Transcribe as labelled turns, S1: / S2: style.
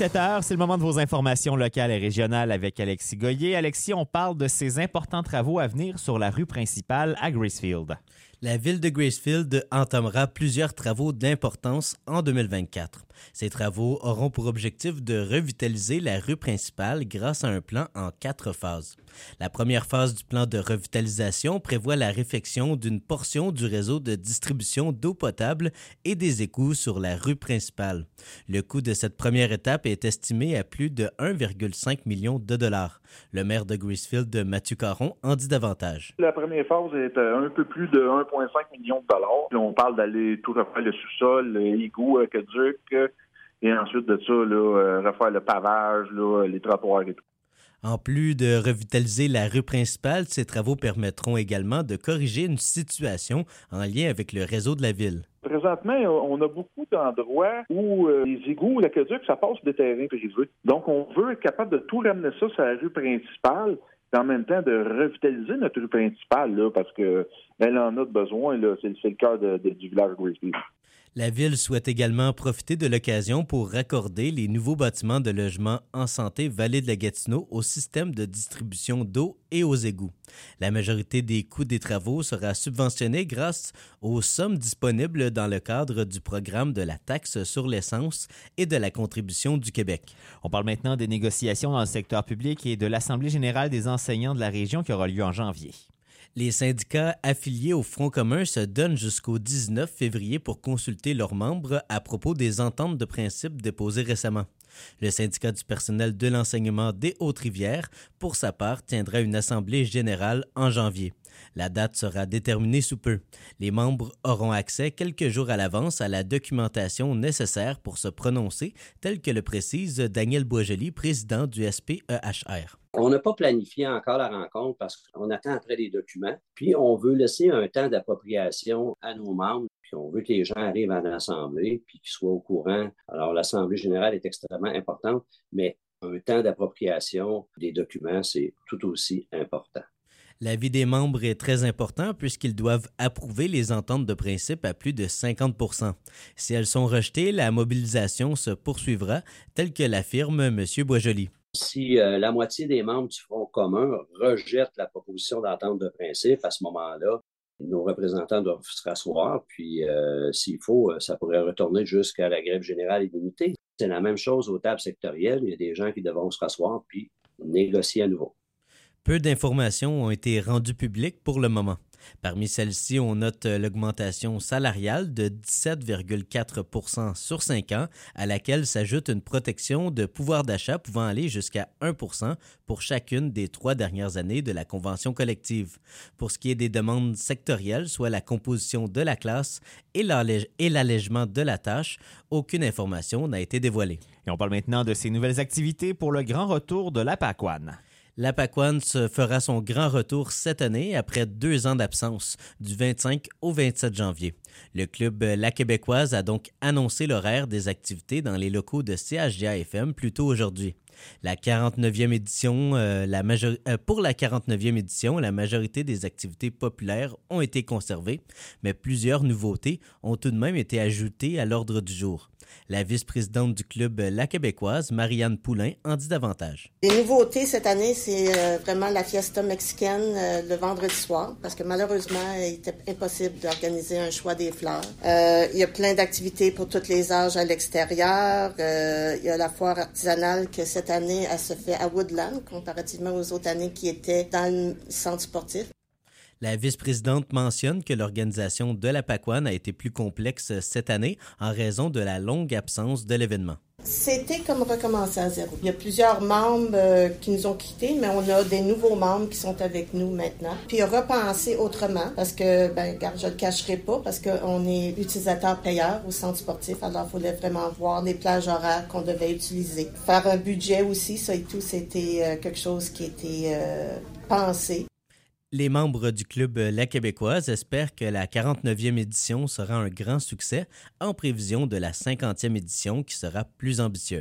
S1: 17h, c'est le moment de vos informations locales et régionales avec Alexis Goyer. Alexis, on parle de ces importants travaux à venir sur la rue principale à Gracefield.
S2: La ville de Gracefield entamera plusieurs travaux d'importance en 2024. Ces travaux auront pour objectif de revitaliser la rue principale grâce à un plan en 4 phases. La première phase du plan de revitalisation prévoit la réfection d'une portion du réseau de distribution d'eau potable et des égouts sur la rue principale. Le coût de cette première étape est estimé à plus de 1,5 million de dollars. Le maire de Gracefield, Mathieu Caron, en dit davantage.
S3: La première phase est un peu plus de 1,5 million de dollars. Puis on parle d'aller tout refaire le sous-sol, égout, aqueduc, et ensuite de ça, refaire le pavage, les trottoirs et tout.
S2: En plus de revitaliser la rue principale, ces travaux permettront également de corriger une situation en lien avec le réseau de la ville.
S3: Présentement, on a beaucoup d'endroits où les égouts, l'aqueduc, ça passe des terrains privés. Donc, on veut être capable de tout ramener ça sur la rue principale, et en même temps de revitaliser notre rue principale, parce que elle en a besoin. C'est le cœur du village de Gracefield.
S2: La ville souhaite également profiter de l'occasion pour raccorder les nouveaux bâtiments de logement en santé Vallée de la Gatineau au système de distribution d'eau et aux égouts. La majorité des coûts des travaux sera subventionnée grâce aux sommes disponibles dans le cadre du programme de la taxe sur l'essence et de la contribution du Québec.
S1: On parle maintenant des négociations dans le secteur public et de l'Assemblée générale des enseignants de la région qui aura lieu en janvier.
S2: Les syndicats affiliés au Front commun se donnent jusqu'au 19 février pour consulter leurs membres à propos des ententes de principe déposées récemment. Le syndicat du personnel de l'enseignement des Hautes-Rivières, pour sa part, tiendra une assemblée générale en janvier. La date sera déterminée sous peu. Les membres auront accès quelques jours à l'avance à la documentation nécessaire pour se prononcer, tel que le précise Daniel Boisjoli, président du SPEHR.
S4: On n'a pas planifié encore la rencontre parce qu'on attend après les documents. Puis, on veut laisser un temps d'appropriation à nos membres. Puis, on veut que les gens arrivent à l'Assemblée puis qu'ils soient au courant. Alors, l'Assemblée générale est extrêmement importante, mais un temps d'appropriation des documents, c'est tout aussi important.
S2: L'avis des membres est très important puisqu'ils doivent approuver les ententes de principe à plus de 50 %. Si elles sont rejetées, la mobilisation se poursuivra, tel que l'affirme M. Boisjoli.
S4: Si la moitié des membres du Front commun rejettent la proposition d'entente de principe, à ce moment-là, nos représentants doivent se rasseoir, puis s'il faut, ça pourrait retourner jusqu'à la grève générale illimitée. C'est la même chose aux tables sectorielles. Il y a des gens qui devront se rasseoir puis négocier à nouveau.
S2: Peu d'informations ont été rendues publiques pour le moment. Parmi celles-ci, on note l'augmentation salariale de 17,4 % sur 5 ans, à laquelle s'ajoute une protection de pouvoir d'achat pouvant aller jusqu'à 1 % pour chacune des 3 dernières années de la convention collective. Pour ce qui est des demandes sectorielles, soit la composition de la classe et l'allègement de la tâche, aucune information n'a été dévoilée.
S1: Et on parle maintenant de ces nouvelles activités pour le grand retour de la Pacoane.
S2: La Pacoane fera son grand retour cette année après 2 ans d'absence, du 25 au 27 janvier. Le club La Québécoise a donc annoncé l'horaire des activités dans les locaux de CHGA-FM plus tôt aujourd'hui. Pour la 49e édition, la majorité des activités populaires ont été conservées, mais plusieurs nouveautés ont tout de même été ajoutées à l'ordre du jour. La vice-présidente du club La Québécoise, Marianne Poulain, en dit davantage.
S5: Les nouveautés cette année, c'est vraiment la fiesta mexicaine le vendredi soir, parce que malheureusement, il était impossible d'organiser un choix des fleurs. Il y a plein d'activités pour tous les âges à l'extérieur. Il y a la foire artisanale que cette année, elle se fait à Woodland, comparativement aux autres années qui étaient dans le centre sportif.
S2: La vice-présidente mentionne que l'organisation de la Pacoane a été plus complexe cette année en raison de la longue absence de l'événement.
S5: C'était comme recommencer à zéro. Il y a plusieurs membres qui nous ont quittés, mais on a des nouveaux membres qui sont avec nous maintenant. Puis repenser autrement, parce que, je le cacherai pas, parce qu'on est utilisateur-payeur au centre sportif, alors il fallait vraiment voir les plages horaires qu'on devait utiliser. Faire un budget aussi, ça et tout, c'était quelque chose qui était pensé.
S2: Les membres du club La Québécoise espèrent que la 49e édition sera un grand succès en prévision de la 50e édition qui sera plus ambitieuse.